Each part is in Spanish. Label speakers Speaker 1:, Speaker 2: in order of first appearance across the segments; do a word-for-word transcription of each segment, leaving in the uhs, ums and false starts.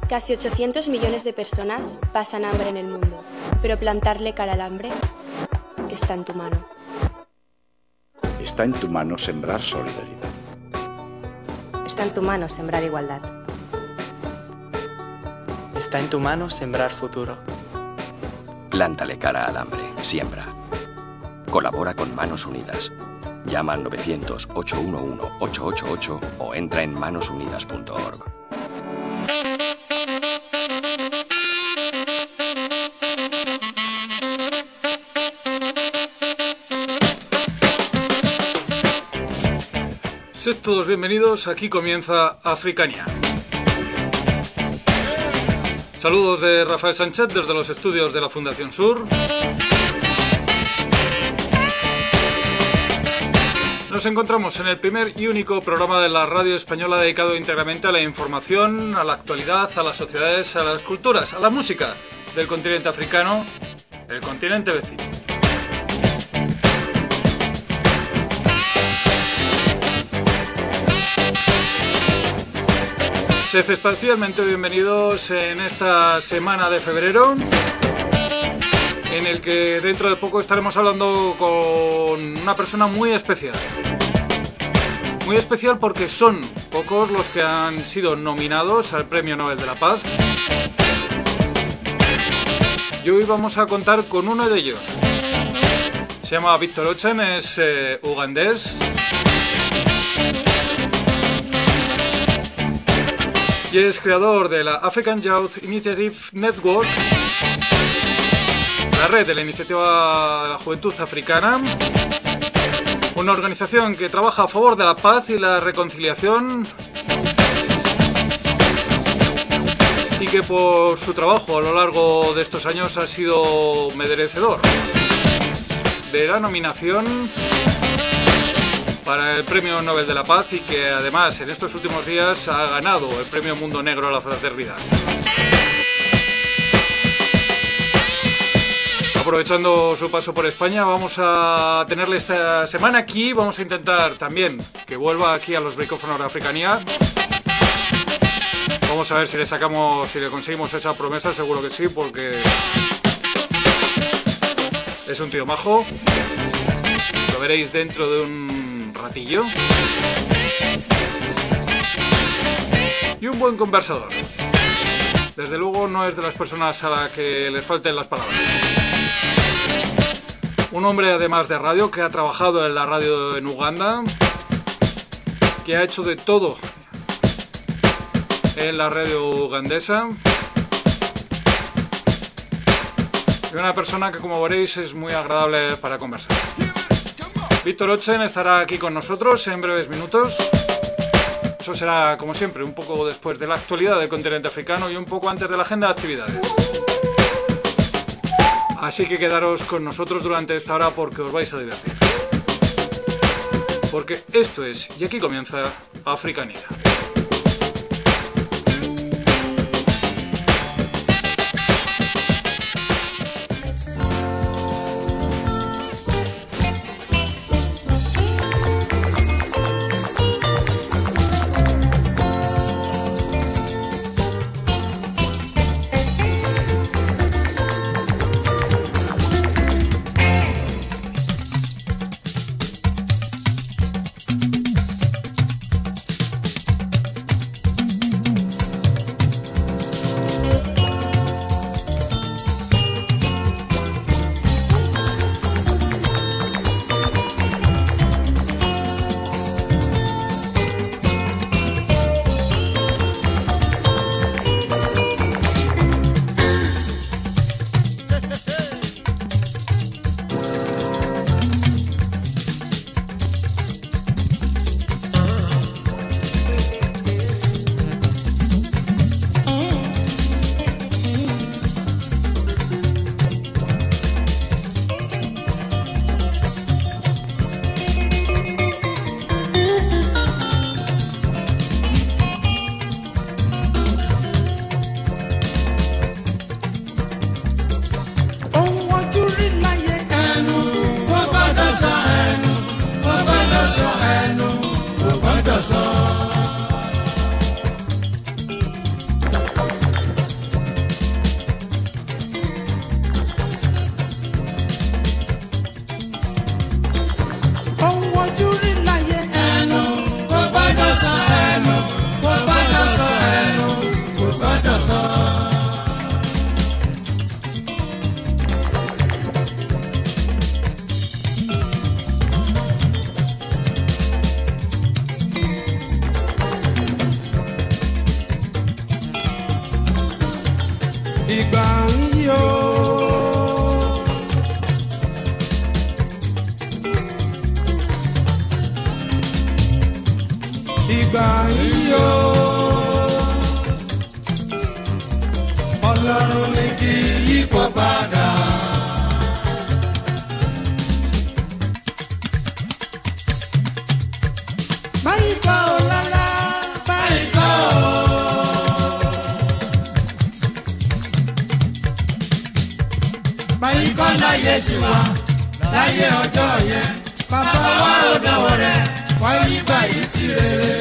Speaker 1: Casi ochocientos millones de personas pasan hambre en el mundo, pero plantarle cara al hambre está en tu mano.
Speaker 2: Está en tu mano sembrar solidaridad.
Speaker 3: Está en tu mano sembrar igualdad.
Speaker 4: Está en tu mano sembrar futuro.
Speaker 5: Plántale cara al hambre, siembra. Colabora con Manos Unidas. Llama al novecientos, ocho uno uno, ocho ocho ocho o entra en manos unidas punto org.
Speaker 6: Sed todos bienvenidos, aquí comienza Africania. Saludos de Rafael Sánchez desde los estudios de la Fundación Sur. Nos encontramos en el primer y único programa de la radio española dedicado íntegramente a la información, a la actualidad, a las sociedades, a las culturas, a la música del continente africano, el continente vecino. Sed especialmente bienvenidos en esta semana de febrero, en el que dentro de poco estaremos hablando con una persona muy especial. Muy especial porque son pocos los que han sido nominados al Premio Nobel de la Paz. Y hoy vamos a contar con uno de ellos. Se llama Victor Ochen, es eh, ugandés. Y es creador de la African Youth Initiative Network, la red de la Iniciativa de la Juventud Africana, una organización que trabaja a favor de la paz y la reconciliación y que por su trabajo a lo largo de estos años ha sido merecedor de la nominación para el Premio Nobel de la Paz y que además en estos últimos días ha ganado el Premio Mundo Negro a la Fraternidad. Aprovechando su paso por España, vamos a tenerle esta semana aquí. Vamos a intentar también que vuelva aquí a los micrófonos de Africania. Vamos a ver si le sacamos, si le conseguimos esa promesa, seguro que sí, porque es un tío majo. Lo veréis dentro de un ratillo. Y un buen conversador. Desde luego no es de las personas a las que les falten las palabras. Un hombre además de radio que ha trabajado en la radio en Uganda, que ha hecho de todo en la radio ugandesa. Y una persona que, como veréis, es muy agradable para conversar. Victor Ochen estará aquí con nosotros en breves minutos. Eso será, como siempre, un poco después de la actualidad del continente africano y un poco antes de la agenda de actividades. Así que quedaros con nosotros durante esta hora porque os vais a divertir. Porque esto es, y aquí comienza, Africania.
Speaker 7: ìgbà ń yọ. Ìgbà ń yọ. Ọlọ́run ní kí yípo padà. Báyìí kọ́ ọ lálá, báyìí kọ́ ọ. Báyìí kọ́ láyé tiwa, láyé ọjọ́ yẹn. Bàbá wa ò dánwò rẹ̀, wáyé báyìí sí rere.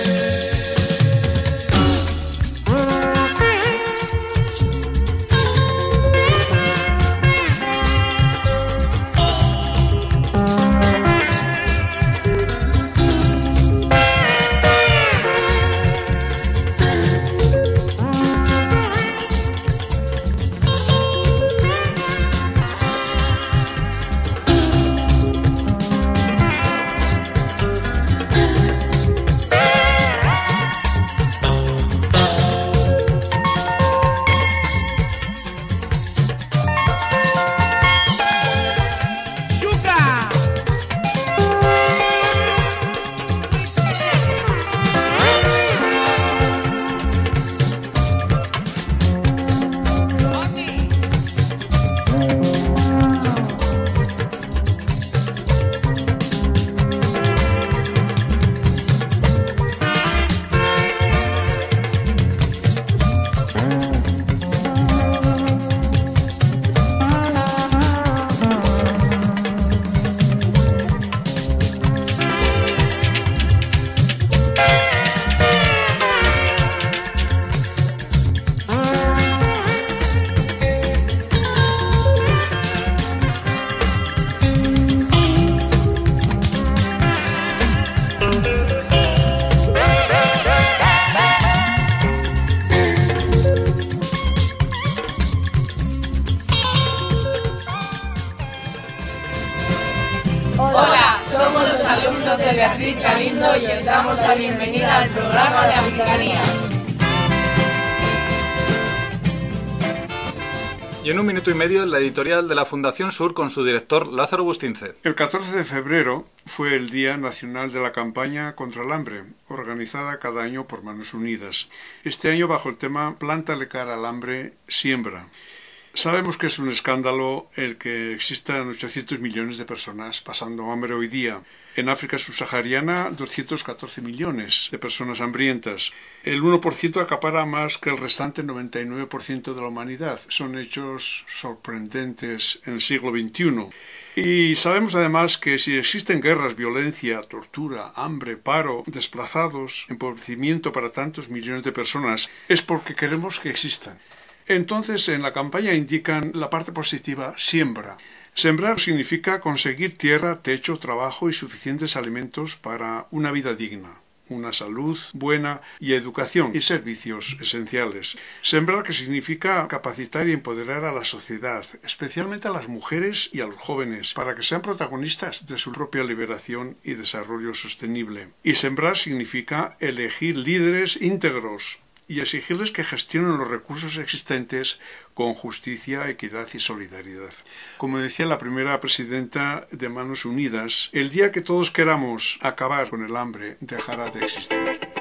Speaker 8: de Beatriz Galindo y os damos la bienvenida al programa de Africanía.
Speaker 6: Y en un minuto y medio, la editorial de la Fundación Sur con su director Lázaro Bustince.
Speaker 9: El catorce de febrero fue el Día Nacional de la Campaña contra el Hambre, organizada cada año por Manos Unidas. Este año bajo el tema Plántale cara al hambre, siembra. Sabemos que es un escándalo el que existan ochocientos millones de personas pasando hambre hoy día. En África subsahariana, doscientos catorce millones de personas hambrientas. El uno por ciento acapara más que el restante noventa y nueve por ciento de la humanidad. Son hechos sorprendentes en el siglo veintiuno. Y sabemos además que si existen guerras, violencia, tortura, hambre, paro, desplazados, empobrecimiento para tantos millones de personas, es porque queremos que existan. Entonces, en la campaña indican la parte positiva, siembra. Sembrar significa conseguir tierra, techo, trabajo y suficientes alimentos para una vida digna, una salud buena y educación y servicios esenciales. Sembrar que significa capacitar y empoderar a la sociedad, especialmente a las mujeres y a los jóvenes, para que sean protagonistas de su propia liberación y desarrollo sostenible. Y sembrar significa elegir líderes íntegros y exigirles que gestionen los recursos existentes con justicia, equidad y solidaridad. Como decía la primera presidenta de Manos Unidas, el día que todos queramos acabar con el hambre dejará de existir.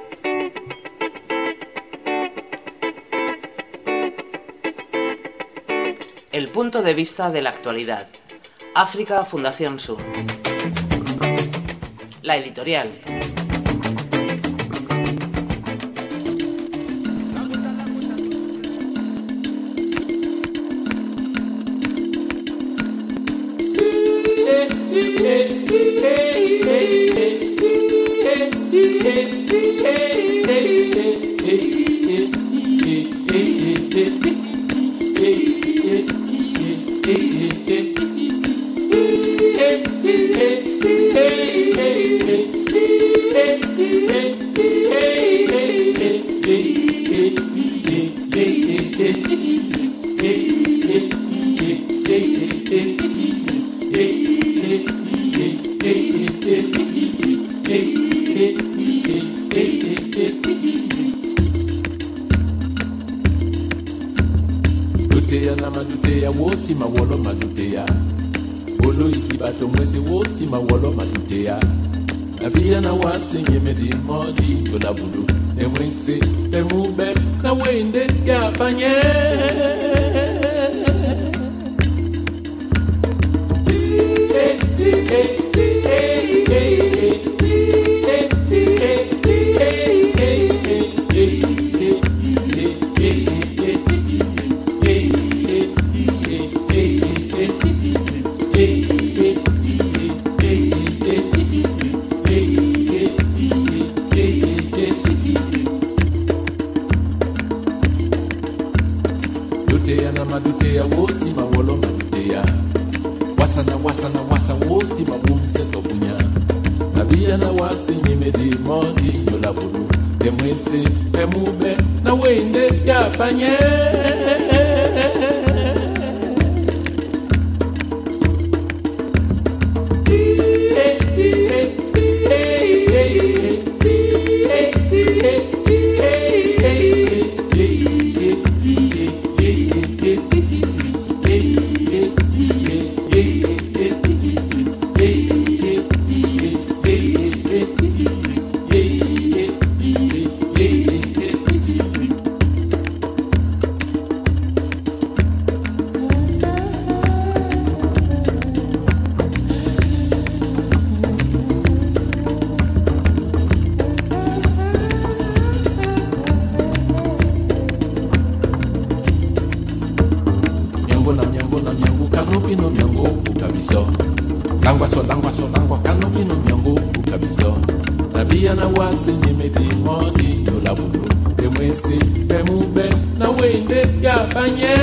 Speaker 10: El punto de vista de la actualidad. África, Fundación Sur. La editorial.
Speaker 11: Duteya na maduteya wosi mawolo maduteya. Olo ikibato mwese wosi mawolo maduteya. Nabia na wase nyemedi modi yola bulu. Emwense emube na wende ya panye. Maduteya wosi mawolo maduteya. Wasana wasana wasa wosi mawumse tobunya. Nabia na wase nyemedi modi yola bulu. Demwese emube na wende ya panye. Langwaso, langwaso, langwa kanopi no myango ukabiso. Nabia na wase nyemedi modi yola bulu. Demwese emube na wende ya panye.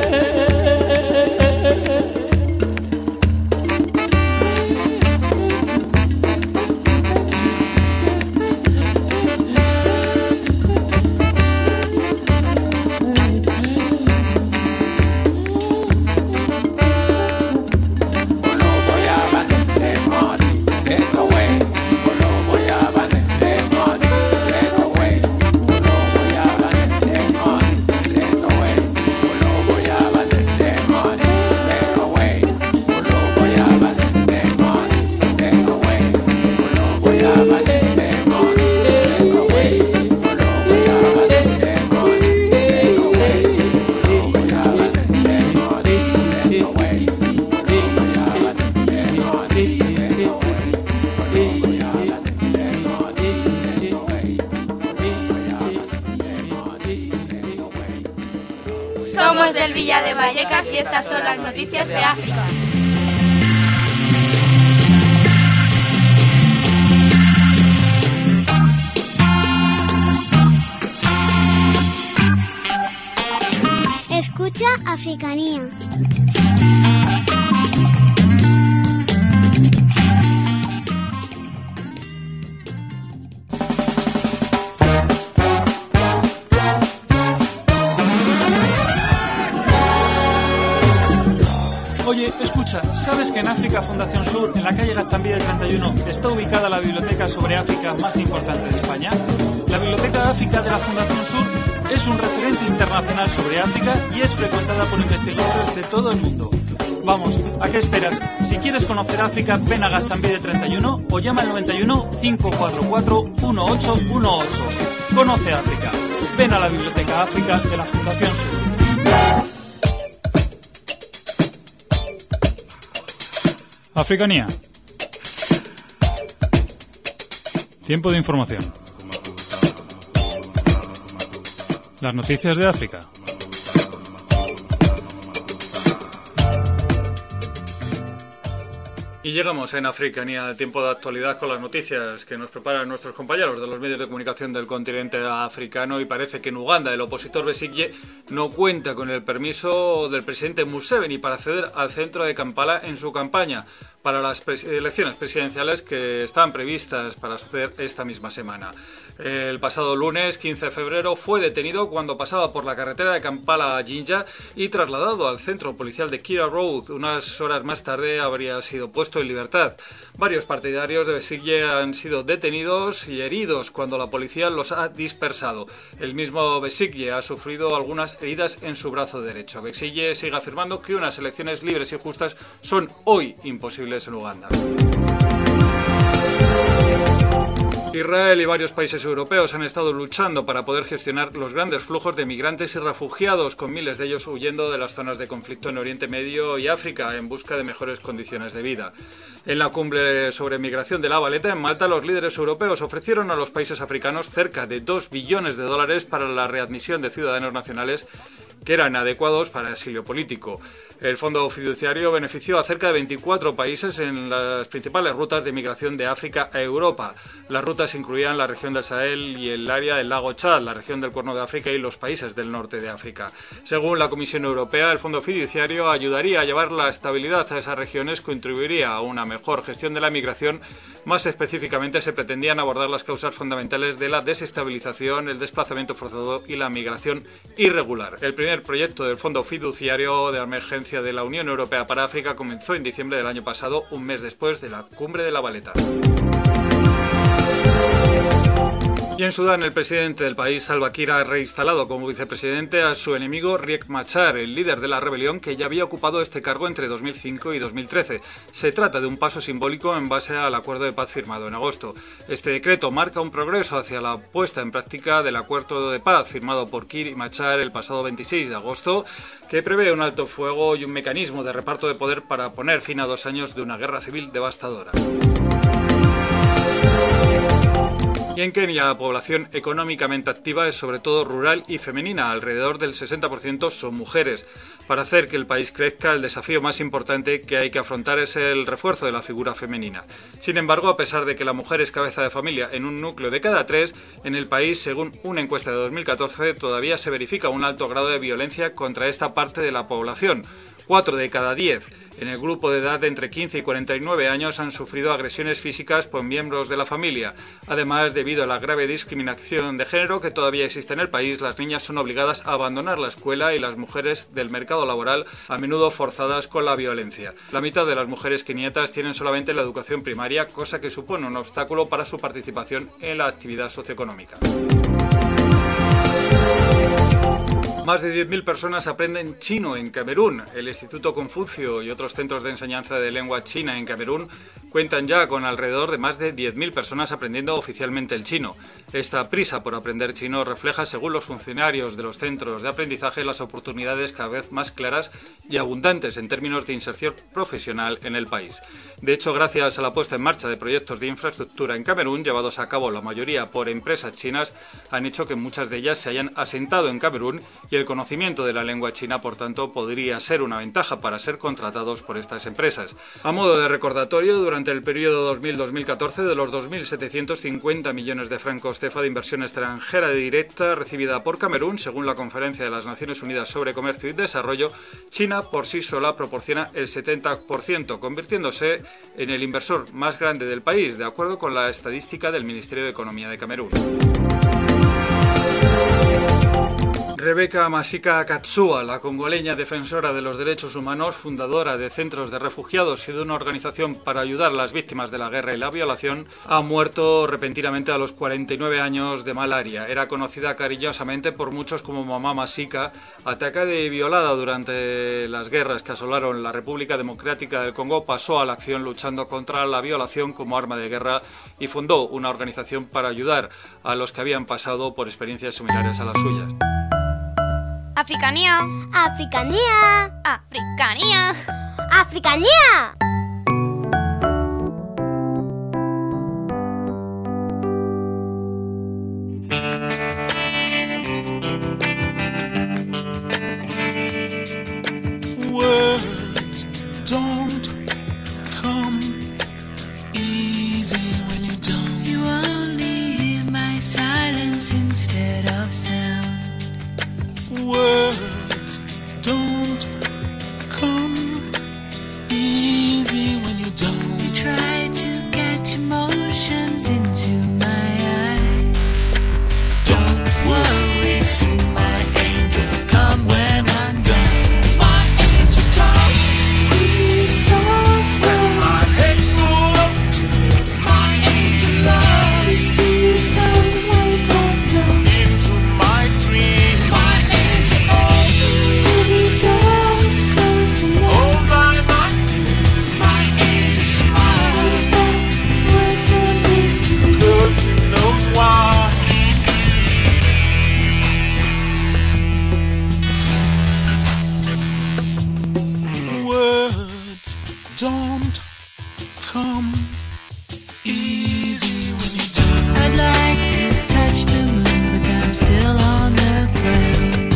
Speaker 12: Somos del Villa de Vallecas y estas son las noticias de África.
Speaker 13: Escucha Africanía.
Speaker 6: Oye, escucha, ¿sabes que en África Fundación Sur, en la calle Gaztambide treinta y uno, está ubicada la biblioteca sobre África más importante de España? La Biblioteca de África de la Fundación Sur es un referente internacional sobre África y es frecuentada por investigadores de todo el mundo. Vamos, ¿a qué esperas? Si quieres conocer África, ven a Gaztambide treinta y uno o llama al noventa y uno, cinco cuatro cuatro, uno ocho uno ocho. Conoce África. Ven a la Biblioteca África de la Fundación Sur. Africanía. Tiempo de información. Las noticias de África. Y llegamos en Africanía al tiempo de actualidad con las noticias que nos preparan nuestros compañeros de los medios de comunicación del continente africano, y parece que en Uganda el opositor Besigye no cuenta con el permiso del presidente Museveni para acceder al centro de Kampala en su campaña para las pres- elecciones presidenciales que están previstas para suceder esta misma semana. El pasado lunes, quince de febrero, fue detenido cuando pasaba por la carretera de Kampala a Jinja y trasladado al centro policial de Kira Road. Unas horas más tarde habría sido puesto puesto en libertad. Varios partidarios de Besigye han sido detenidos y heridos cuando la policía los ha dispersado. El mismo Besigye ha sufrido algunas heridas en su brazo derecho. Besigye sigue afirmando que unas elecciones libres y justas son hoy imposibles en Uganda. Israel y varios países europeos han estado luchando para poder gestionar los grandes flujos de migrantes y refugiados, con miles de ellos huyendo de las zonas de conflicto en Oriente Medio y África en busca de mejores condiciones de vida. En la cumbre sobre migración de La Valeta, en Malta, los líderes europeos ofrecieron a los países africanos cerca de dos billones de dólares para la readmisión de ciudadanos nacionales que eran adecuados para exilio político. El fondo fiduciario benefició a cerca de veinticuatro países en las principales rutas de migración de África a Europa. Las rutas incluían la región del Sahel y el área del lago Chad, la región del Cuerno de África y los países del norte de África. Según la Comisión Europea, el fondo fiduciario ayudaría a llevar la estabilidad a esas regiones, contribuiría a una mejor gestión de la migración. Más específicamente, se pretendían abordar las causas fundamentales de la desestabilización, el desplazamiento forzado y la migración irregular. El primer proyecto del fondo fiduciario de emergencia de la Unión Europea para África comenzó en diciembre del año pasado, un mes después de la cumbre de La Valeta. Y en Sudán, el presidente del país, Salva Kiir, ha reinstalado como vicepresidente a su enemigo Riek Machar, el líder de la rebelión que ya había ocupado este cargo entre dos mil cinco y dos mil trece. Se trata de un paso simbólico en base al acuerdo de paz firmado en agosto. Este decreto marca un progreso hacia la puesta en práctica del acuerdo de paz firmado por Kiir y Machar el pasado veintiséis de agosto, que prevé un alto fuego y un mecanismo de reparto de poder para poner fin a dos años de una guerra civil devastadora. Y en Kenia, la población económicamente activa es sobre todo rural y femenina. Alrededor del sesenta por ciento son mujeres. Para hacer que el país crezca, el desafío más importante que hay que afrontar es el refuerzo de la figura femenina. Sin embargo, a pesar de que la mujer es cabeza de familia en un núcleo de cada tres, en el país, según una encuesta de dos mil catorce, todavía se verifica un alto grado de violencia contra esta parte de la población. Cuatro de cada diez en el grupo de edad de entre quince y cuarenta y nueve años han sufrido agresiones físicas por miembros de la familia. Además, debido a la grave discriminación de género que todavía existe en el país, las niñas son obligadas a abandonar la escuela y las mujeres del mercado laboral, a menudo forzadas con la violencia. La mitad de las mujeres keniatas tienen solamente la educación primaria, cosa que supone un obstáculo para su participación en la actividad socioeconómica. Más de diez mil personas aprenden chino en Camerún. El Instituto Confucio y otros centros de enseñanza de lengua china en Camerún cuentan ya con alrededor de más de diez mil personas aprendiendo oficialmente el chino. Esta prisa por aprender chino refleja, según los funcionarios de los centros de aprendizaje, las oportunidades cada vez más claras y abundantes en términos de inserción profesional en el país. De hecho, gracias a la puesta en marcha de proyectos de infraestructura en Camerún, llevados a cabo la mayoría por empresas chinas, han hecho que muchas de ellas se hayan asentado en Camerún, y el conocimiento de la lengua china, por tanto, podría ser una ventaja para ser contratados por estas empresas. A modo de recordatorio, durante el periodo dos mil a dos mil catorce, de los dos mil setecientos cincuenta millones de francos C E F A de inversión extranjera directa recibida por Camerún, según la Conferencia de las Naciones Unidas sobre Comercio y Desarrollo, China por sí sola proporciona el setenta por ciento, convirtiéndose en el inversor más grande del país, de acuerdo con la estadística del Ministerio de Economía de Camerún. Rebecca Masika Katsua, la congoleña defensora de los derechos humanos, fundadora de centros de refugiados y de una organización para ayudar a las víctimas de la guerra y la violación, ha muerto repentinamente a los cuarenta y nueve años de malaria. Era conocida cariñosamente por muchos como Mamá Masika, atacada y violada durante las guerras que asolaron la República Democrática del Congo. Pasó a la acción luchando contra la violación como arma de guerra y fundó una organización para ayudar a los que habían pasado por experiencias similares a las suyas.
Speaker 12: Africanía.
Speaker 13: Africanía.
Speaker 12: Africanía.
Speaker 13: Africanía.
Speaker 7: Words don't come easy when you don't.
Speaker 14: You only hear my silence instead of sound.
Speaker 7: Words don't come easy. don't come easy when you die.
Speaker 14: I'd like to touch the moon, but I'm still on the ground.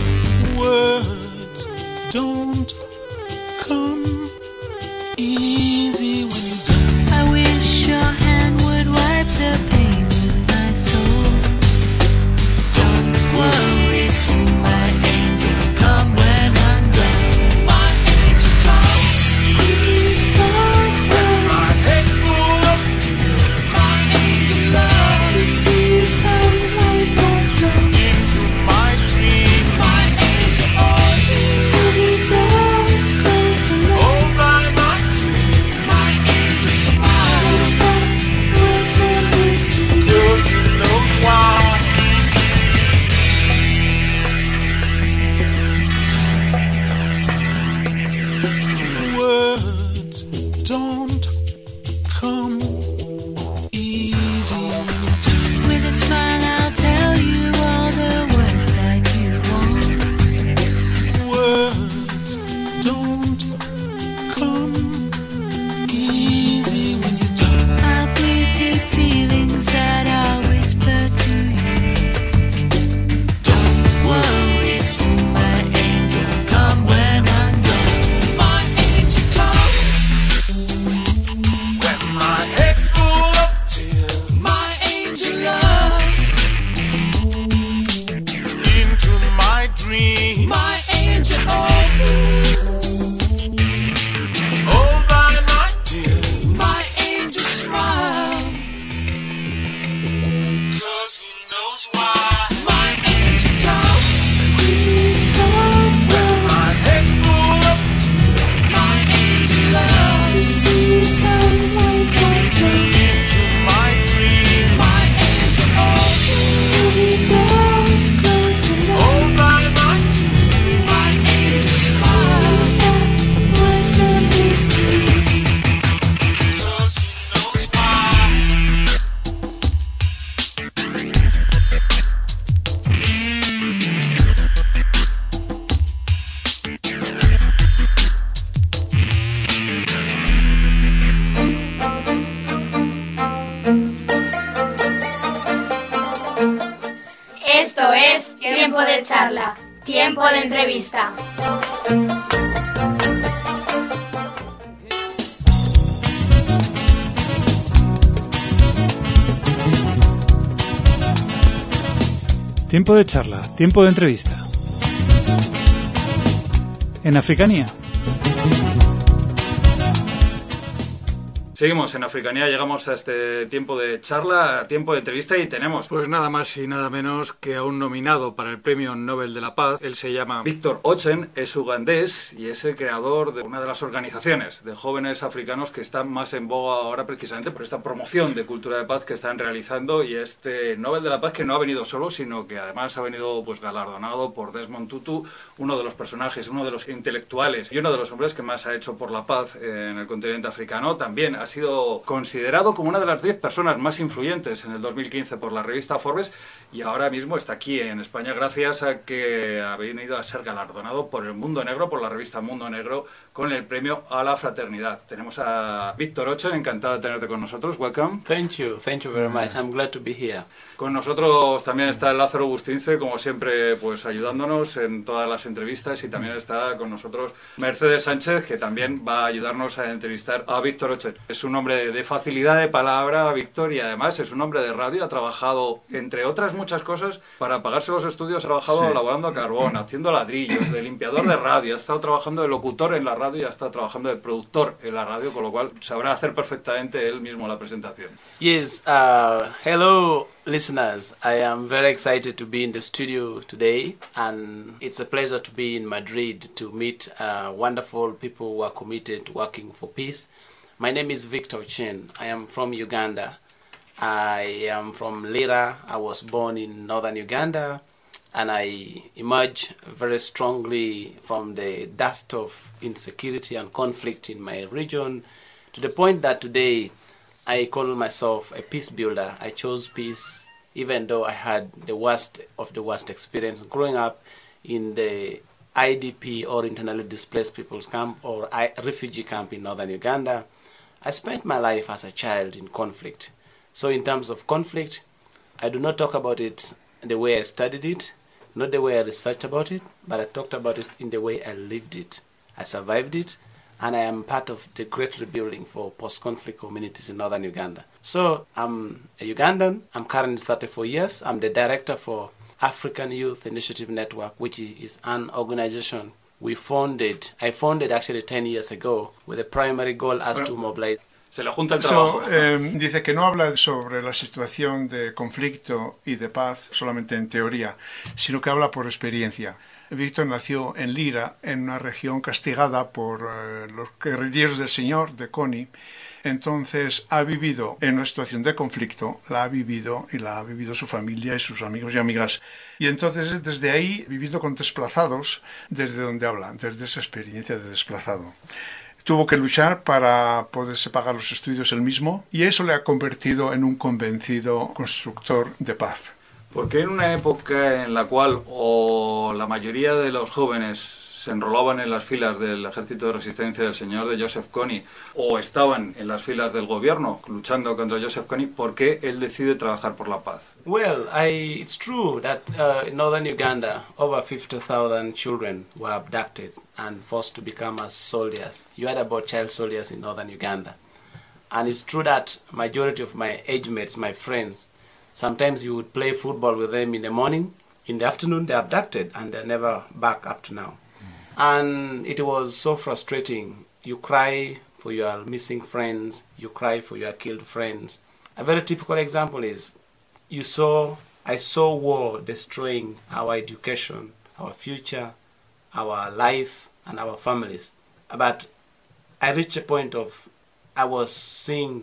Speaker 7: Words don't come easy when you die.
Speaker 14: I wish your hand would wipe the pain with my soul.
Speaker 7: Don't worry, so my angel, come when I'm done. My angel comes.
Speaker 14: These soft words,
Speaker 7: my head's full of tears. My angel loves
Speaker 14: to sing you songs I don't know.
Speaker 7: into my dream. My angel always.
Speaker 14: When he does close the light,
Speaker 7: Oh my, my dear, my angel smiles.
Speaker 14: where's that mystery?
Speaker 7: Cause he knows why. Words don't come easy when you die.
Speaker 14: With a smile I'll tell you all the words that you want.
Speaker 7: Words don't come easy when you die.
Speaker 14: I'll plead deep feelings that I'll whisper to you.
Speaker 7: Don't worry, so my angel, come when I'm done. My angel comes when my head's full of tears. My angel loves into my dream. My angel always. Oh my, my dear, my angel smile. Cause he knows why. My angel comes.
Speaker 14: These soft words,
Speaker 7: My head's full of tears. My angel
Speaker 14: to
Speaker 7: loves
Speaker 14: sing you songs I don't know.
Speaker 7: into my dream. My angel always.
Speaker 14: When he does close the light,
Speaker 7: Oh my, my dear, my angel smiles.
Speaker 14: where's that mystery?
Speaker 7: Cause he knows why.
Speaker 12: Esto es Tiempo de Charla, Tiempo de Entrevista.
Speaker 6: Tiempo de charla, tiempo de entrevista. En Africanía. Seguimos en Africanía, llegamos a este tiempo de charla, tiempo de entrevista y tenemos pues nada más y nada menos que a un nominado para el Premio Nobel de la Paz. Él se llama Victor Ochen, es ugandés y es el creador de una de las organizaciones de jóvenes africanos que están más en boga ahora precisamente por esta promoción de cultura de paz que están realizando, y este Nobel de la Paz que no ha venido solo, sino que además ha venido pues galardonado por Desmond Tutu, uno de los personajes, uno de los intelectuales y uno de los hombres que más ha hecho por la paz en el continente africano. También ha sido considerado como una de las diez personas más influyentes en el dos mil quince por la revista Forbes, y ahora mismo está aquí en España gracias a que ha venido a ser galardonado por el Mundo Negro, por la revista Mundo Negro, con el premio a la fraternidad. Tenemos a Victor Ochen, encantado de tenerte con nosotros. Welcome.
Speaker 15: Thank you, thank you very much. I'm glad to be here.
Speaker 6: Con nosotros también está Lázaro Bustince, como siempre, pues ayudándonos en todas las entrevistas, y también está con nosotros Mercedes Sánchez, que también va a ayudarnos a entrevistar a Victor Ochen. Es un hombre de facilidad de palabra, Víctor, y además es un hombre de radio. Ha trabajado, entre otras muchas cosas, para pagarse los estudios, ha trabajado
Speaker 15: Sí.
Speaker 6: elaborando a carbón, haciendo ladrillos, de limpiador de radio, ha estado trabajando de locutor en la radio y ha estado trabajando de productor en la radio, con lo cual sabrá hacer perfectamente él mismo la presentación.
Speaker 15: Yes, uh, hello listeners. I am very excited to be in the studio today, and it's a pleasure to be in Madrid to meet uh, wonderful people who are committed to working for peace. My name is Victor Ochen. I am from Uganda. I am from Lira. I was born in northern Uganda, and I emerged very strongly from the dust of insecurity and conflict in my region, to the point that today I call myself a peace builder. I chose peace even though I had the worst of the worst experience growing up in the I D P or internally displaced people's camp or I, refugee camp in northern Uganda. I spent my life as a child in conflict. So in terms of conflict, I do not talk about it the way I studied it, not the way I researched about it, but I talked about it in the way I lived it. I survived it, and I am part of the great rebuilding for post-conflict communities in northern Uganda. So I'm a Ugandan. I'm currently thirty-four years. I'm the director for African Youth Initiative Network, which is an organization we founded. I founded actually ten years ago with the primary goal as to mobilize.
Speaker 6: Se le junta el
Speaker 9: So,
Speaker 6: trabajo.
Speaker 9: eh, dice que no habla sobre la situación de conflicto y de paz solamente en teoría, sino que habla por experiencia. Víctor nació en Lira, en una región castigada por eh, los guerrilleros del Señor, de CONI. Entonces ha vivido en una situación de conflicto, la ha vivido y la ha vivido su familia y sus amigos y amigas. Y entonces desde ahí, viviendo con desplazados, desde donde habla, desde esa experiencia de desplazado. Tuvo que luchar para poderse pagar los estudios él mismo y eso le ha convertido en un convencido constructor de paz.
Speaker 6: Porque en una época en la cual o la mayoría de los jóvenes se enrolaban en las filas del Ejército de Resistencia del Señor de Joseph Kony o estaban en las filas del gobierno luchando contra Joseph Kony, ¿por qué él decide trabajar por la paz?
Speaker 15: Well, I, it's true that uh, in northern Uganda, over fifty thousand children were abducted and forced to become as soldiers. You heard about child soldiers in northern Uganda. And it's true that majority of my age mates, my friends, sometimes you would play football with them in the morning, in the afternoon they're abducted and they're never back up to now. And it was so frustrating. You cry for your missing friends, you cry for your killed friends. A very typical example is, you saw, I saw war destroying our education, our future, our life, and our families. But I reached a point of, I was seeing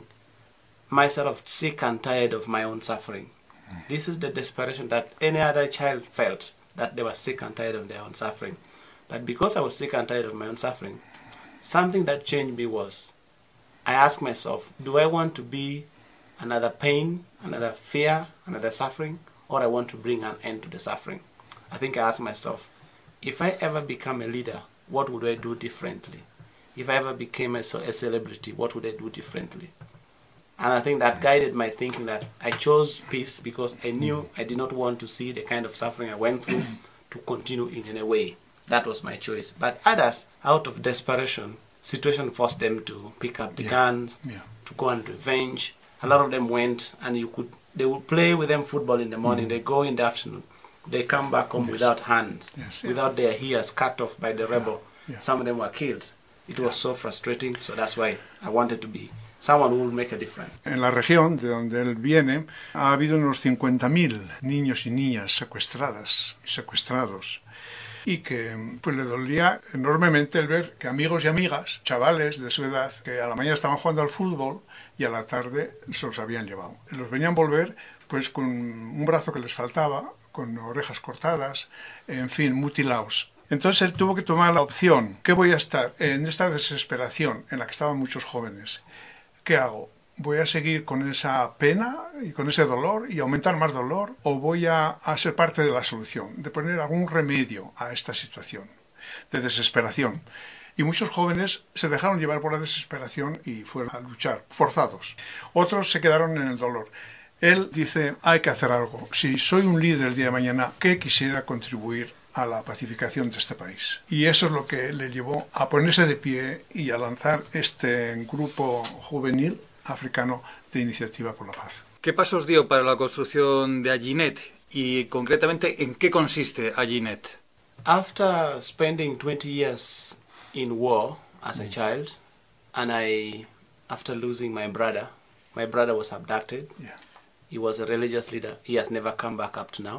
Speaker 15: myself sick and tired of my own suffering. This is the desperation that any other child felt, that they were sick and tired of their own suffering. But because I was sick and tired of my own suffering, something that changed me was, I asked myself, do I want to be another pain, another fear, another suffering, or I want to bring an end to the suffering? I think I asked myself, if I ever become a leader, what would I do differently? If I ever became a, a celebrity, what would I do differently? And I think that guided my thinking that I chose peace because I knew I did not want to see the kind of suffering I went through to continue in any way. That was my choice. But others, out of desperation, situation forced them to pick up the yeah. guns, yeah. to go and revenge. A lot of them went, and you could they would play with them football in the morning. Mm. They go in the afternoon. They come back home yes. without hands, yes, yeah. without their ears cut off by the rebel. Yeah. Yeah. Some of them were killed. It yeah. was so frustrating. So that's why I wanted to be someone who will make a difference.
Speaker 9: En la región de donde él viene, ha habido unos cincuenta mil niños y niñas secuestradas y secuestrados. Y que pues le dolía enormemente el ver que amigos y amigas, chavales de su edad, que a la mañana estaban jugando al fútbol y a la tarde se los habían llevado. Los venían volver pues con un brazo que les faltaba, con orejas cortadas, en fin, mutilados. Entonces él tuvo que tomar la opción, ¿qué voy a estar en esta desesperación en la que estaban muchos jóvenes? ¿Qué hago? ¿Voy a seguir con esa pena y con ese dolor y aumentar más dolor? ¿O voy a, a ser parte de la solución, de poner algún remedio a esta situación de desesperación? Y muchos jóvenes se dejaron llevar por la desesperación y fueron a luchar, forzados. Otros se quedaron en el dolor. Él dice, hay que hacer algo. Si soy un líder el día de mañana, ¿qué quisiera contribuir a la pacificación de este país? Y eso es lo que le llevó a ponerse de pie y a lanzar este grupo juvenil africano de Iniciativa por la Paz.
Speaker 6: ¿Qué pasos dio para la construcción de Aginet y concretamente en qué consiste Aginet?
Speaker 15: After spending twenty years in war as a child, and I, after losing my brother, my brother was abducted.
Speaker 9: Yeah.
Speaker 15: He was a religious leader. He has never come back up to now.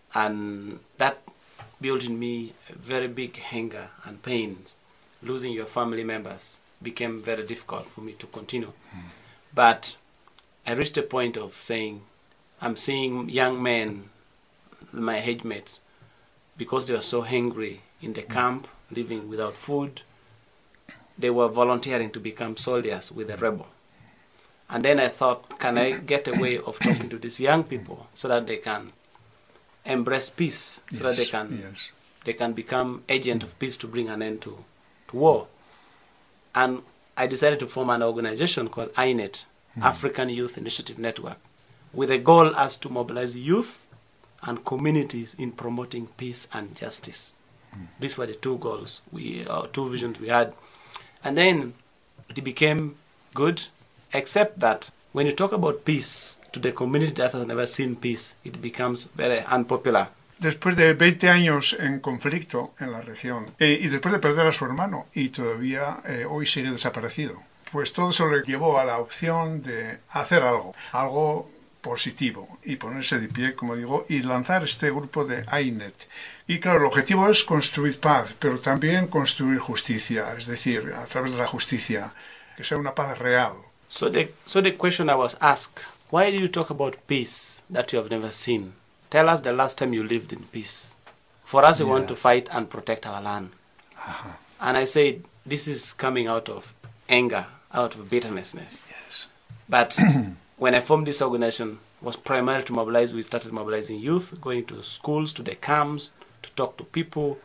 Speaker 15: And that built in me a very big anger and pain. Losing your family members became very difficult for me to continue. Mm. But I reached a point of saying, I'm seeing young men, my age mates, because they were so hungry in the camp, living without food, they were volunteering to become soldiers with the rebel. And then I thought, can I get a way of talking to these young people so that they can embrace peace, so yes, that they can,
Speaker 9: yes.
Speaker 15: they can become agent of peace to bring an end to, to war. And I decided to form an organization called I NET, mm. African Youth Initiative Network, with a goal as to mobilize youth and communities in promoting peace and justice. Mm. These were the two goals, we, uh, two visions we had. And then it became good, except that when you talk about peace to the community that has never seen peace, it becomes very unpopular.
Speaker 9: Después de veinte años en conflicto en la región eh, y después de perder a su hermano y todavía eh, hoy sigue desaparecido, pues todo eso le llevó a la opción de hacer algo, algo positivo y ponerse de pie, como digo, y lanzar este grupo de I NET. Y claro, el objetivo es construir paz, pero también construir justicia, es decir, a través de la justicia, que sea una paz real.
Speaker 15: So the, so the question I was asked, why do you talk about peace that you have never seen? Tell us the last time you lived in peace. For us, we yeah. want to fight and protect our land. Uh-huh. And I said, this is coming out of anger, out of bitterness.
Speaker 9: Yes.
Speaker 15: But when I formed this organization, it was primarily to mobilize. We started mobilizing youth, going to schools, to the camps, to talk to people.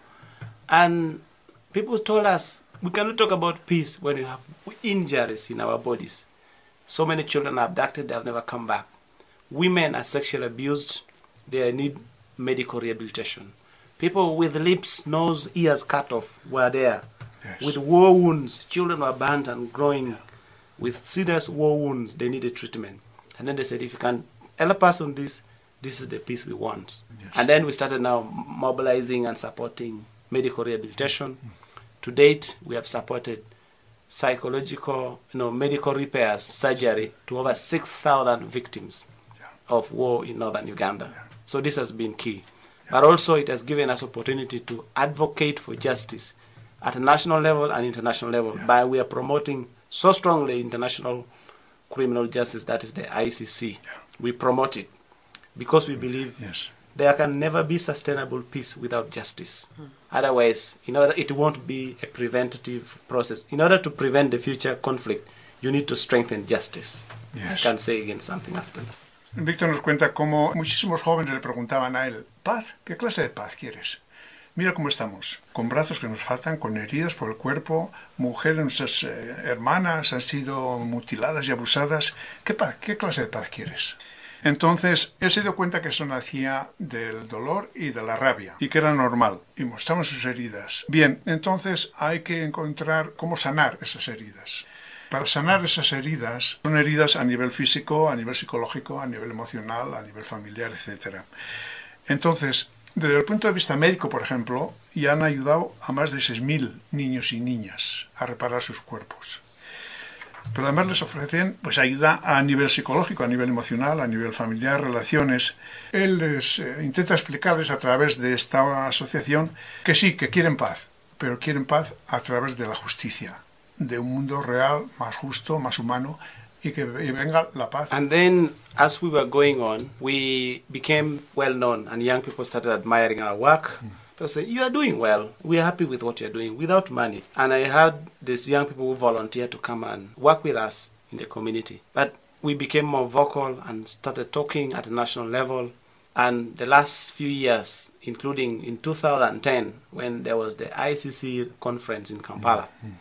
Speaker 15: And people told us, we cannot talk about peace when we have injuries in our bodies. So many children are abducted, they have never come back. Women are sexually abused. They need medical rehabilitation. People with lips, nose, ears cut off were there. Yes. With war wounds, children were burnt and growing with serious war wounds. They needed treatment. And then they said, if you can help us on this, this is the peace we want. Yes. And then we started now mobilizing and supporting medical rehabilitation. Mm. To date, we have supported psychological, you know, medical repairs, surgery to over six thousand victims yeah. of war in northern Uganda. Yeah. So this has been key. Yeah. But also it has given us opportunity to advocate for justice at a national level and international level. Yeah. By we are promoting so strongly international criminal justice, that is the I C C. Yeah. We promote it because we believe
Speaker 9: yes.
Speaker 15: there can never be sustainable peace without justice. Hmm. Otherwise, in order, it won't be a preventative process. In order to prevent the future conflict, you need to strengthen justice. Yes. I can say again something after that.
Speaker 9: Víctor nos cuenta cómo muchísimos jóvenes le preguntaban a él, ¿paz? ¿Qué clase de paz quieres? Mira cómo estamos, con brazos que nos faltan, con heridas por el cuerpo, mujeres, nuestras eh, hermanas han sido mutiladas y abusadas. ¿Qué paz? ¿Qué clase de paz quieres? Entonces, él se dio cuenta que eso nacía del dolor y de la rabia, y que era normal, y mostramos sus heridas. Bien, entonces hay que encontrar cómo sanar esas heridas. Para sanar esas heridas, son heridas a nivel físico, a nivel psicológico, a nivel emocional, a nivel familiar, etcétera. Entonces, desde el punto de vista médico, por ejemplo, ya han ayudado a más de seis mil niños y niñas a reparar sus cuerpos. Pero además les ofrecen pues, ayuda a nivel psicológico, a nivel emocional, a nivel familiar, relaciones. Él les eh, intenta explicarles a través de esta asociación que sí, que quieren paz, pero quieren paz a través de la justicia, de un mundo real, más justo, más humano, y que venga la paz.
Speaker 15: And then, as we were going on, we became well known, and young people started admiring our work. Mm. People say, you are doing well. We are happy with what you are doing without money. And I had these young people who volunteered to come and work with us in the community. But we became more vocal and started talking at a national level. And the last few years, including in two thousand ten, when there was the I C C conference in Kampala, mm-hmm.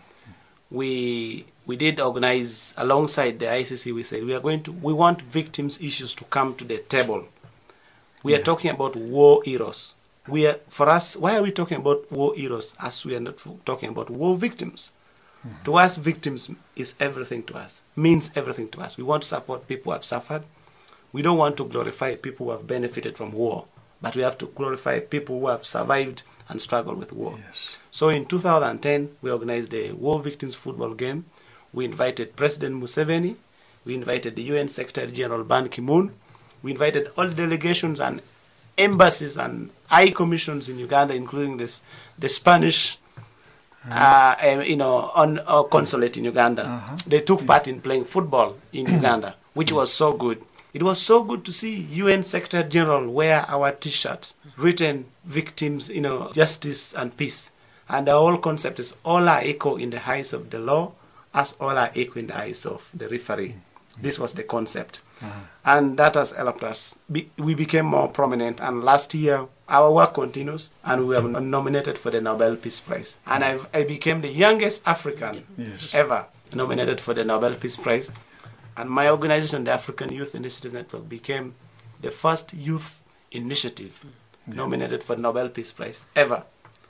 Speaker 15: we we did organize alongside the I C C. We said we are going to we want victims' issues to come to the table. We yeah. are talking about war heroes. We are for us. Why are we talking about war heroes as we are not talking about war victims? Mm-hmm. To us, victims is everything to us. Means everything to us. We want to support people who have suffered. We don't want to glorify people who have benefited from war, but we have to glorify people who have survived and struggled with war.
Speaker 9: Yes.
Speaker 15: So in two thousand ten, we organized the War Victims Football Game. We invited President Museveni. We invited the U N Secretary General Ban Ki-moon. We invited all the delegations and embassies and high commissions in Uganda, including this, the Spanish uh, uh, you know, on, uh, consulate in Uganda. Uh-huh. They took part in playing football in Uganda, which was so good. It was so good to see U N Secretary General wear our T-shirts, written victims, you know, justice and peace. And the whole concept is all are equal in the eyes of the law, as all are equal in the eyes of the referee. Mm-hmm. This was the concept. And that has helped us. Be, we became more prominent, and last year our work continues, and we were nominated for the Nobel Peace Prize. And I've, I became the youngest African
Speaker 9: Yes.
Speaker 15: ever nominated for the Nobel Peace Prize. And my organization, the African Youth Initiative Network, became the first youth initiative
Speaker 9: Yeah.
Speaker 15: nominated for the Nobel Peace Prize ever.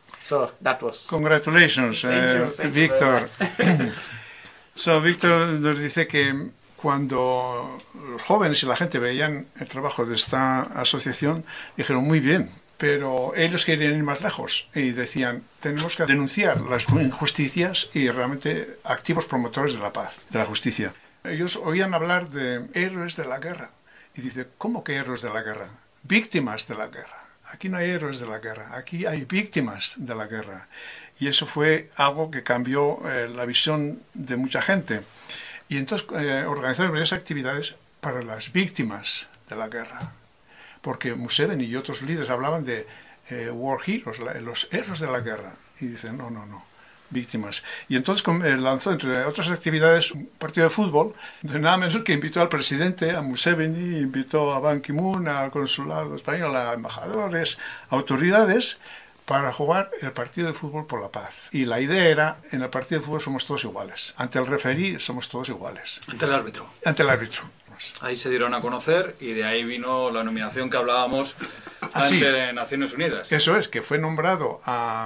Speaker 15: So that was...
Speaker 9: Congratulations,
Speaker 15: Thank
Speaker 9: eh,
Speaker 15: you, thank you
Speaker 9: Víctor.
Speaker 15: very much.
Speaker 9: So, Víctor nos dice que cuando los jóvenes y la gente veían el trabajo de esta asociación, dijeron muy bien, pero ellos querían ir más lejos y decían, tenemos que denunciar las injusticias y realmente activos promotores de la paz, de la justicia. Ellos oían hablar de héroes de la guerra y dice, ¿cómo que héroes de la guerra? Víctimas de la guerra. Aquí no hay héroes de la guerra, aquí hay víctimas de la guerra. Y eso fue algo que cambió eh, la visión de mucha gente. Y entonces eh, organizaron varias actividades para las víctimas de la guerra. Porque Museveni y otros líderes hablaban de eh, war heroes, la, los héroes de la guerra. Y dicen, no, no, no, víctimas. Y entonces eh, lanzó, entre otras actividades, un partido de fútbol, de nada menos que invitó al presidente, a Museveni, invitó a Ban Ki-moon, al consulado español, a embajadores, a autoridades, para jugar el partido de fútbol por la paz. Y la idea era, en el partido de fútbol somos todos iguales. Ante el referí somos todos iguales.
Speaker 6: Ante el árbitro.
Speaker 9: Ante el árbitro.
Speaker 6: Ahí se dieron a conocer y de ahí vino la nominación que hablábamos
Speaker 9: Ah, sí.
Speaker 6: ante Naciones Unidas.
Speaker 9: Eso es, que fue nombrado a...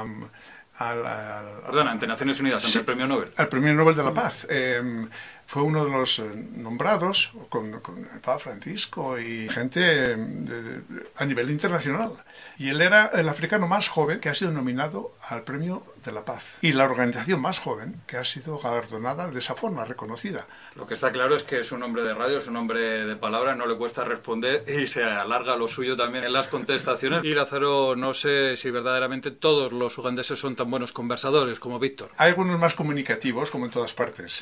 Speaker 9: Al, al,
Speaker 6: Perdón, ante Naciones Unidas, ante
Speaker 9: sí,
Speaker 6: el Premio Nobel.
Speaker 9: Al Premio Nobel de la Paz. Eh, fue uno de los eh, nombrados con, con el Papa Francisco y gente eh, de, de, a nivel internacional. Y él era el africano más joven que ha sido nominado al Premio de la Paz. Y la organización más joven que ha sido galardonada de esa forma, reconocida.
Speaker 6: Lo que está claro es que es un hombre de radio, es un hombre de palabra, no le cuesta responder y se alarga lo suyo también en las contestaciones. Y Lázaro, no sé si verdaderamente todos los ugandeses son tan buenos conversadores como Víctor.
Speaker 9: Hay algunos más comunicativos, como en todas partes.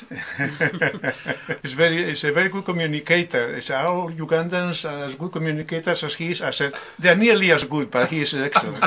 Speaker 9: It's very, it's a very good communicator. It's all Ugandans are as good communicators as he is. I said, they're nearly as good, but he is excellent.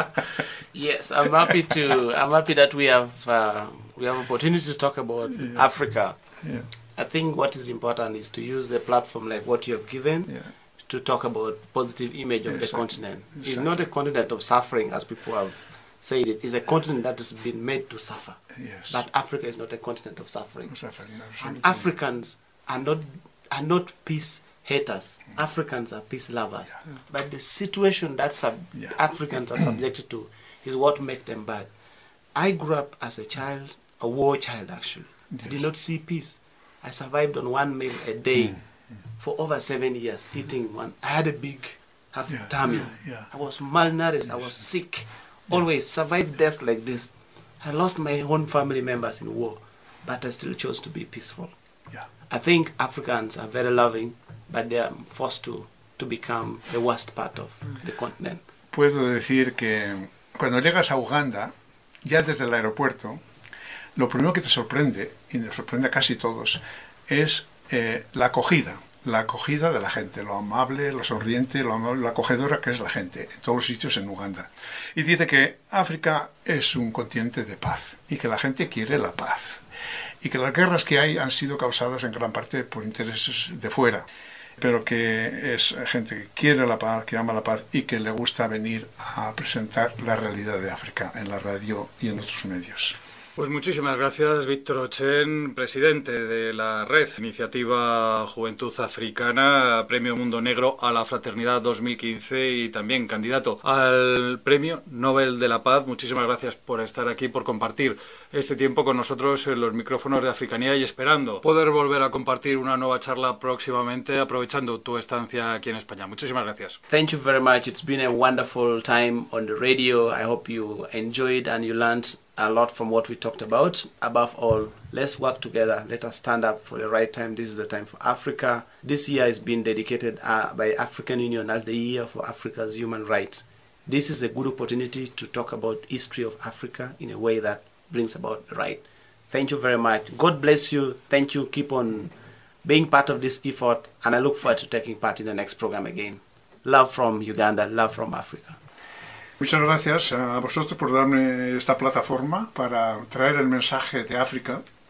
Speaker 15: Yes, I'm happy to. I'm happy that we have uh, we have opportunity to talk about
Speaker 9: Yeah.
Speaker 15: Africa.
Speaker 9: Yeah.
Speaker 15: I think what is important is to use a platform like what you have given
Speaker 9: Yeah.
Speaker 15: to talk about positive image of the
Speaker 9: Exactly.
Speaker 15: continent. It's
Speaker 9: Exactly.
Speaker 15: not a continent of suffering, as people have said it. It's a continent that has been made to suffer.
Speaker 9: Yes.
Speaker 15: But Africa is not a continent of suffering.
Speaker 9: Suffering,
Speaker 15: And
Speaker 9: absolutely.
Speaker 15: Africans are not are not peace haters. Africans are peace lovers. But the situation that sub-
Speaker 9: Yeah.
Speaker 15: Africans are subjected to is what makes them bad. I grew up as a child, a war child actually. I did not see peace. I survived on one meal a day for over seven years, eating one. I had a big half
Speaker 9: Yeah,
Speaker 15: tummy.
Speaker 9: yeah, yeah.
Speaker 15: I was malnourished. I was sick. Always survived death like this. I lost my own family members in war, but I still chose to be peaceful.
Speaker 9: Yeah.
Speaker 15: I think Africans are very loving, but they are forced to, to become the worst part of the continent.
Speaker 9: Puedo decir que cuando llegas a Uganda, ya desde el aeropuerto, lo primero que te sorprende, y nos sorprende a casi todos, es eh, la acogida. La acogida de la gente, lo amable, lo sonriente, lo, amable, lo acogedora que es la gente en todos los sitios en Uganda. Y dice que África es un continente de paz y que la gente quiere la paz. Y que las guerras que hay han sido causadas en gran parte por intereses de fuera, pero que es gente que quiere la paz, que ama la paz y que le gusta venir a presentar la realidad de África en la radio y en otros medios.
Speaker 6: Pues muchísimas gracias, Víctor Ochen, presidente de la Red Iniciativa Juventud Africana, Premio Mundo Negro a la Fraternidad dos mil quince y también candidato al Premio Nobel de la Paz. Muchísimas gracias por estar aquí, por compartir este tiempo con nosotros en los micrófonos de Africanía y esperando poder volver a compartir una nueva charla próximamente, aprovechando tu estancia aquí en España. Muchísimas gracias.
Speaker 15: Thank you very much. It's been a wonderful time on the radio. I hope you enjoyed and you learned a lot from what we talked about. Above all, let's work together. Let us stand up for the right time. This is the time for Africa. This year is being dedicated uh, by African Union as the year for Africa's human rights. This is a good opportunity to talk about history of Africa in a way that brings about the right. Thank you very much. God bless you. Thank you. Keep on being part of this effort, and I look forward to taking part in the next program again. Love from Uganda. Love from Africa.
Speaker 9: Muchas gracias a vosotros por darme esta plataforma para traer el mensaje de África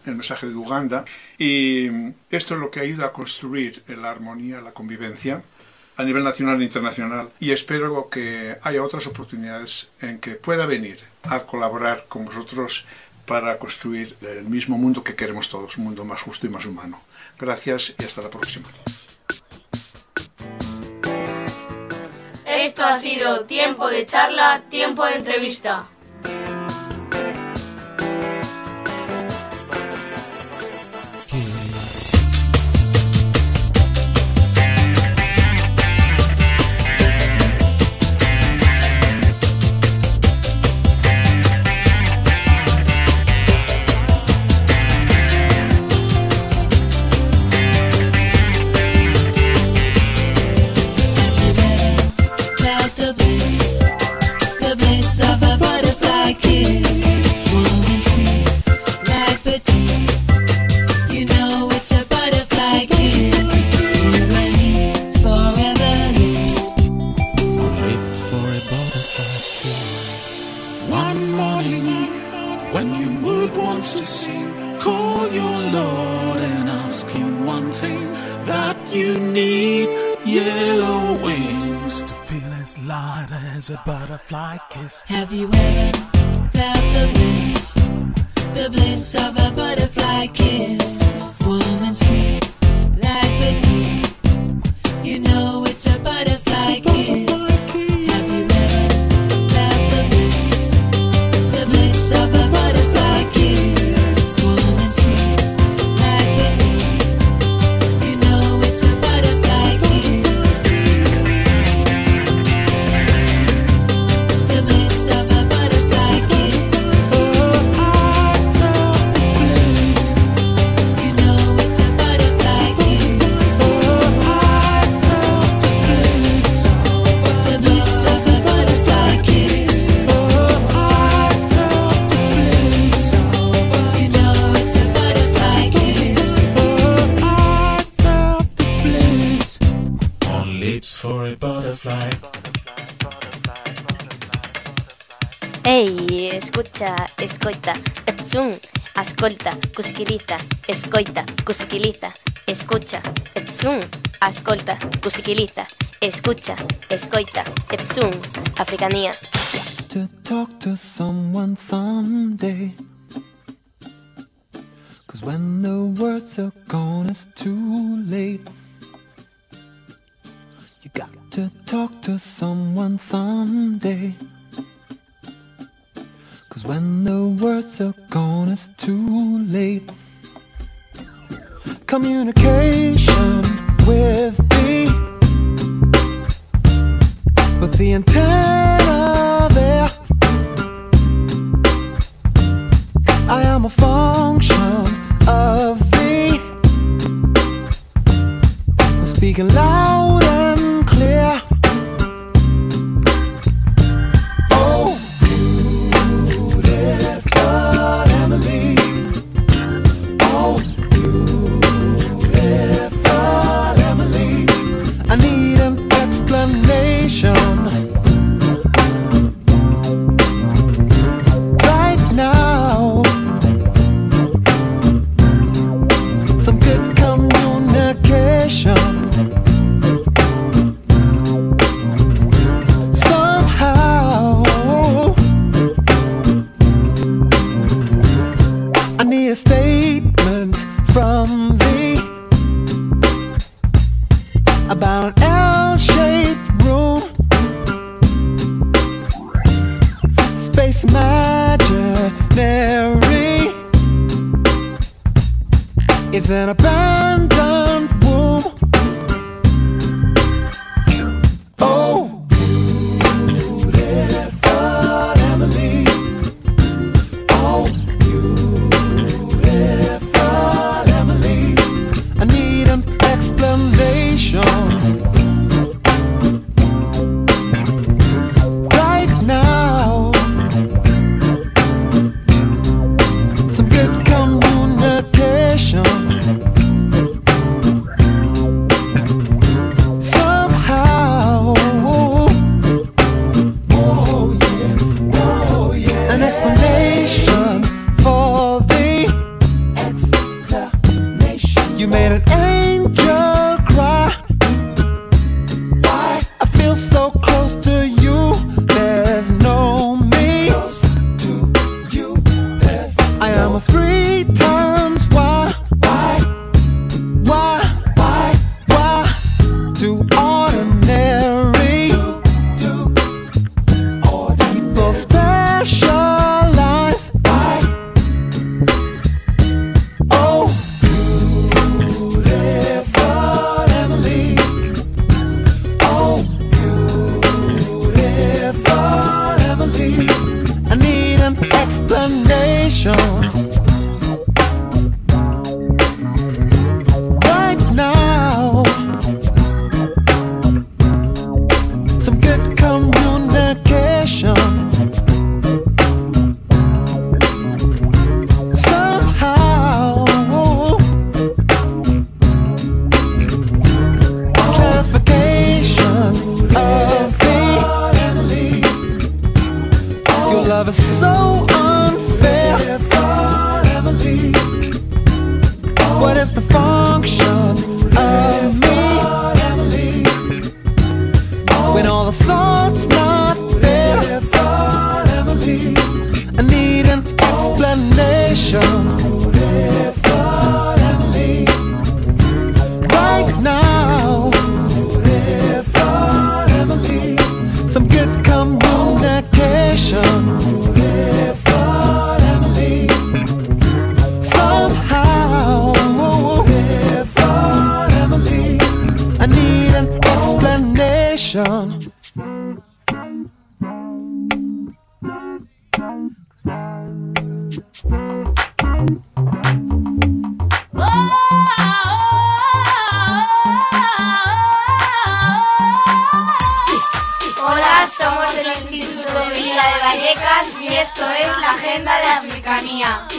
Speaker 9: el mensaje de Uganda, y esto es lo que ayuda a construir la armonía, la convivencia a nivel nacional e internacional, y espero que haya otras oportunidades en que pueda venir a colaborar con vosotros para construir el mismo mundo que queremos todos, un mundo más justo y más humano. Gracias y hasta la próxima.
Speaker 12: Esto ha sido Tiempo de Charla, Tiempo de Entrevista.
Speaker 11: A butterfly kiss.
Speaker 14: Have you ever felt the bliss, the bliss of a butterfly kiss? Warm and sweet, like petite. You know it's a butterfly kiss. Have you ever felt the bliss, the bliss of a butterfly kiss? Warm and sweet, like petite. You know it's a butterfly kiss.
Speaker 13: Ei, escucha, escoita, etsun, ascolta, cusiquiliza, escoita, cusiquiliza, escucha, etsun, ascolta, cusiquiliza, escucha, escoita, etsun, africanía.
Speaker 16: To talk to someone someday, 'cause when the words are gone it's too late. You got to talk to someone someday, 'cause when the words are gone it's too late. Communication with me, but the antenna there, I am a function of thee, speaking loud and clear. Oh, beautiful Emily. Oh, beautiful Emily. I need an explanation right now. Some good communication. Somehow I need a statement from thee about an L-shaped room, space imaginary. It's an abandoned womb. Oh, beautiful Emily. Oh, beautiful Emily. I need an explanation right now. Some good communication. Somehow, oh yeah, oh yeah, an explanation for the am a three times why, why, why, why, why, too ordinary, too, too ordinary. People specialize, why, oh, beautiful Emily, oh, beautiful Emily. I need an explanation right now. Some good communication somehow. Clarification of the Emily. Your love is so unfair, Emily. What is the function of me when all the salt's not there, Emily? I need an explanation right now. Some good communication somehow. I need an explanation.
Speaker 12: Hola, somos del Instituto de Villa de Vallecas y esto es la Agenda de Africanía.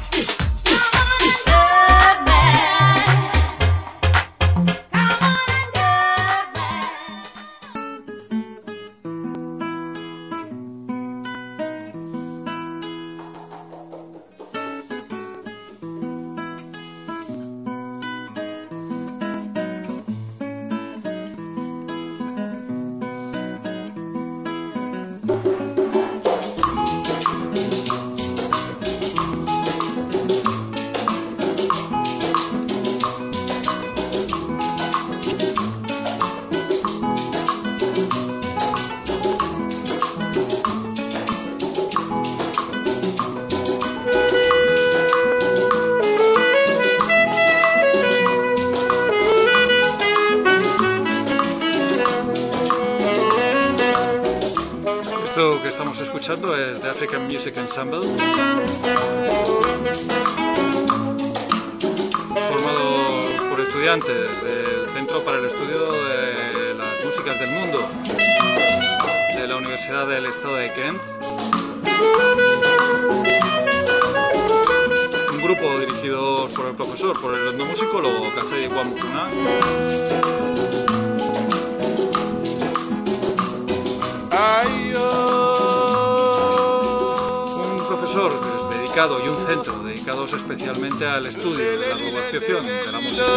Speaker 6: Esto que estamos escuchando es The African Music Ensemble, formado por estudiantes del Centro para el Estudio de las Músicas del Mundo de la Universidad del Estado de Kent. Un grupo dirigido por el profesor, por el etnomusicólogo Kasai Wamukuna. Un profesor dedicado y un centro dedicados especialmente al estudio de la globalización de la música.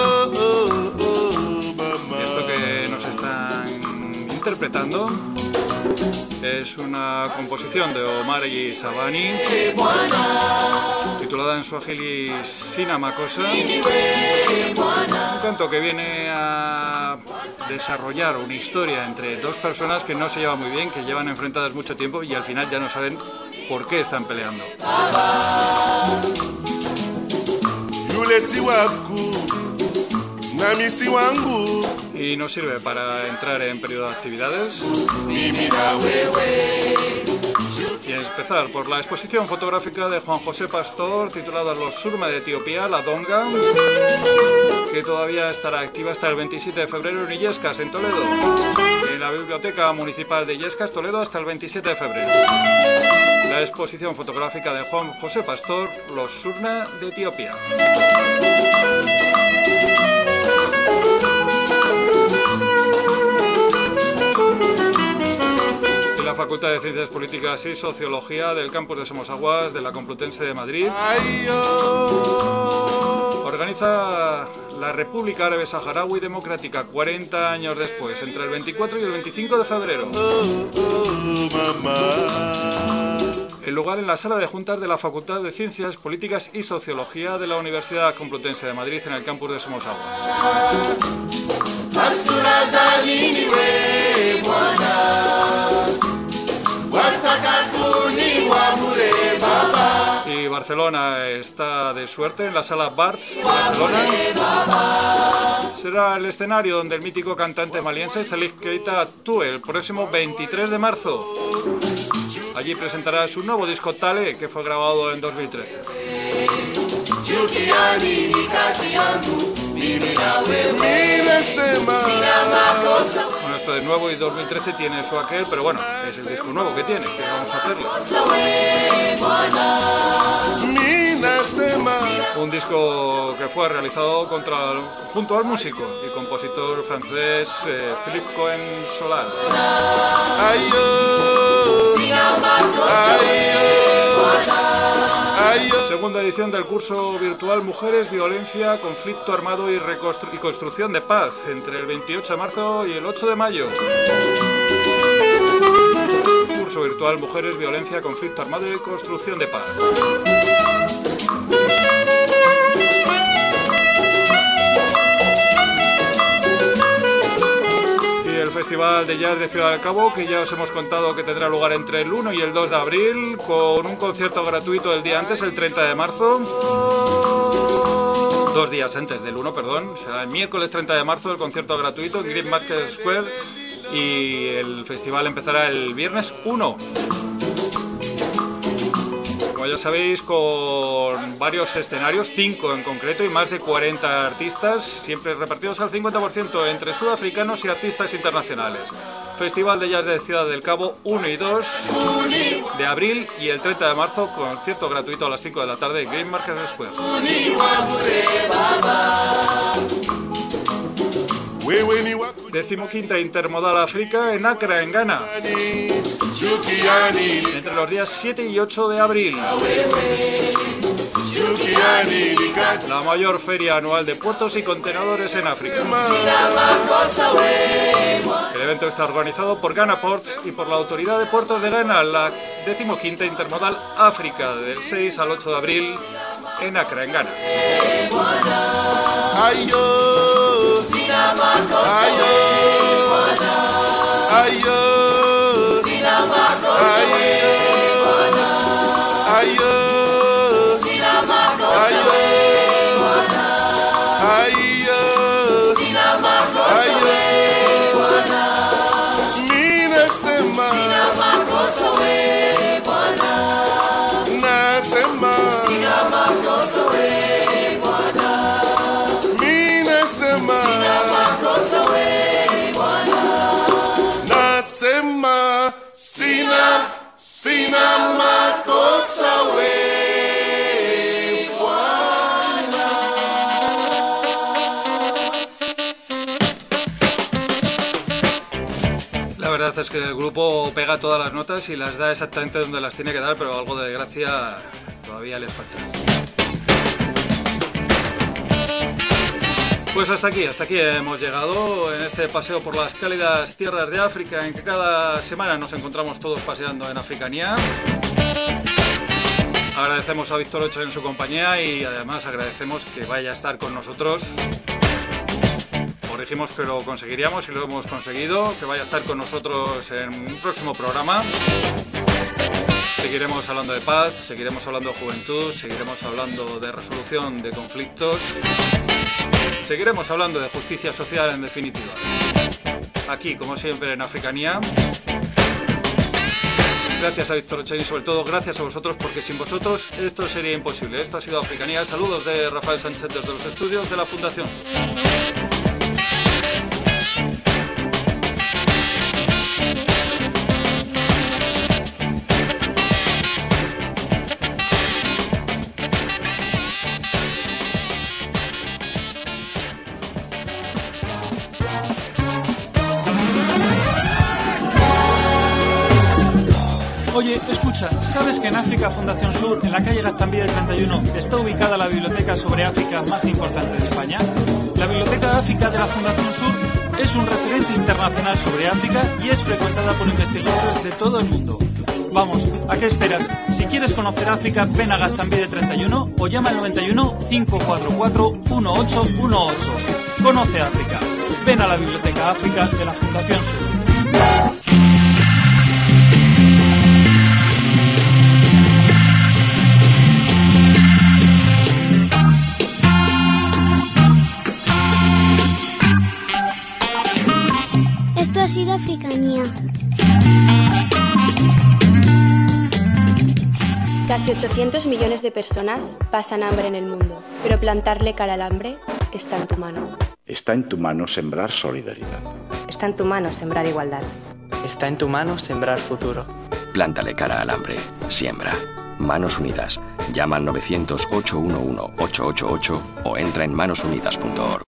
Speaker 6: Y esto que nos están interpretando es una composición de Omar y Sabani, titulada en suajili Sina Makosa, un canto que viene a desarrollar una historia entre dos personas que no se llevan muy bien, que llevan enfrentadas mucho tiempo y al final ya no saben por qué están peleando. Y nos sirve para entrar en periodo de actividades y empezar por la exposición fotográfica de Juan José Pastor titulada Los Surma de Etiopía, la Donga, que todavía estará activa hasta el veintisiete de febrero en Illescas, en Toledo, en la Biblioteca Municipal de Illescas, Toledo, hasta el veintisiete de febrero. La exposición fotográfica de Juan José Pastor, Los Surma de Etiopía. La Facultad de Ciencias Políticas y Sociología del campus de Somosaguas de la Complutense de Madrid organiza la República Árabe Saharaui Democrática cuarenta años después, entre el veinticuatro y el veinticinco de febrero. el lugar en la sala de juntas de la Facultad de Ciencias Políticas y Sociología de la Universidad Complutense de Madrid, en el campus de Somosagua. Y Barcelona está de suerte en la sala Barts de Barcelona. Será el escenario donde el mítico cantante maliense Salif Keita actúe el próximo veintitrés de marzo. Allí presentará su nuevo disco Tale, que fue grabado en dos mil trece. Bueno, esto de nuevo y dos mil trece tiene su aquel, pero bueno, es el disco nuevo que tiene, que vamos a hacerlo. Un disco que fue realizado contra, junto al músico y compositor francés eh, Philippe Cohen Solar. Segunda edición del curso virtual Mujeres, Violencia, Conflicto Armado y, Reconstru- y Construcción de Paz, entre el veintiocho de marzo y el ocho de mayo. Curso virtual Mujeres, Violencia, Conflicto Armado y Construcción de Paz. El Festival de Jazz de Ciudad del Cabo, que ya os hemos contado que tendrá lugar entre el uno y el dos de abril, con un concierto gratuito el día antes, el treinta de marzo. Dos días antes del uno, perdón. Será el miércoles treinta de marzo el concierto gratuito en Green Market Square y el festival empezará el viernes uno. Como ya sabéis, con varios escenarios, cinco en concreto, y más de cuarenta artistas, siempre repartidos al cincuenta por ciento entre sudafricanos y artistas internacionales. Festival de Jazz de Ciudad del Cabo uno y dos de abril, y el treinta de marzo, concierto gratuito a las cinco de la tarde en Green Market Square. Decimoquinta Intermodal África en Accra, en Ghana, entre los días siete y ocho de abril. La mayor feria anual de puertos y contenedores en África. El evento está organizado por Ghana Ports y por la Autoridad de Puertos de Ghana. La decimoquinta Intermodal África, del seis al ocho de abril en Accra, en Ghana.
Speaker 17: Nasema sina sina makosa we Bwana.
Speaker 6: La verdad es que el grupo pega todas las notas y las da exactamente donde las tiene que dar, pero algo de gracia todavía les falta. Pues hasta aquí, hasta aquí hemos llegado en este paseo por las cálidas tierras de África, en que cada semana nos encontramos todos paseando en Africanía. Agradecemos a Víctor Ocho en su compañía y además agradecemos que vaya a estar con nosotros. Os dijimos que lo conseguiríamos y lo hemos conseguido, que vaya a estar con nosotros en un próximo programa. Seguiremos hablando de paz, seguiremos hablando de juventud, seguiremos hablando de resolución de conflictos. Seguiremos hablando de justicia social, en definitiva. Aquí, como siempre, en Africanía. Gracias a Víctor Ochain y sobre todo gracias a vosotros, porque sin vosotros esto sería imposible. Esto ha sido Africanía. Saludos de Rafael Sánchez desde los estudios de la Fundación Sur.
Speaker 18: Oye, escucha, ¿sabes que en África Fundación Sur, en la calle Gaztambide treinta y uno, está ubicada la biblioteca sobre África más importante de España? La Biblioteca de África de la Fundación Sur es un referente internacional sobre África y es frecuentada por investigadores de todo el mundo. Vamos, ¿a qué esperas? Si quieres conocer África, ven a Gaztambide treinta y uno o llama al noventa y uno, cinco cuatro cuatro, uno ocho uno ocho. Conoce África. Ven a la Biblioteca África de la Fundación Sur.
Speaker 19: Esto ha sido Africanía.
Speaker 1: Casi ochocientos millones de personas pasan hambre en el mundo, pero plantarle cara al hambre está en tu mano.
Speaker 2: Está en tu mano sembrar solidaridad.
Speaker 3: Está en tu mano sembrar igualdad.
Speaker 4: Está en tu mano sembrar futuro.
Speaker 5: Plántale cara al hambre. Siembra. Manos Unidas. Llama al novecientos, ocho uno uno, ocho ocho ocho o entra en manos unidas punto org.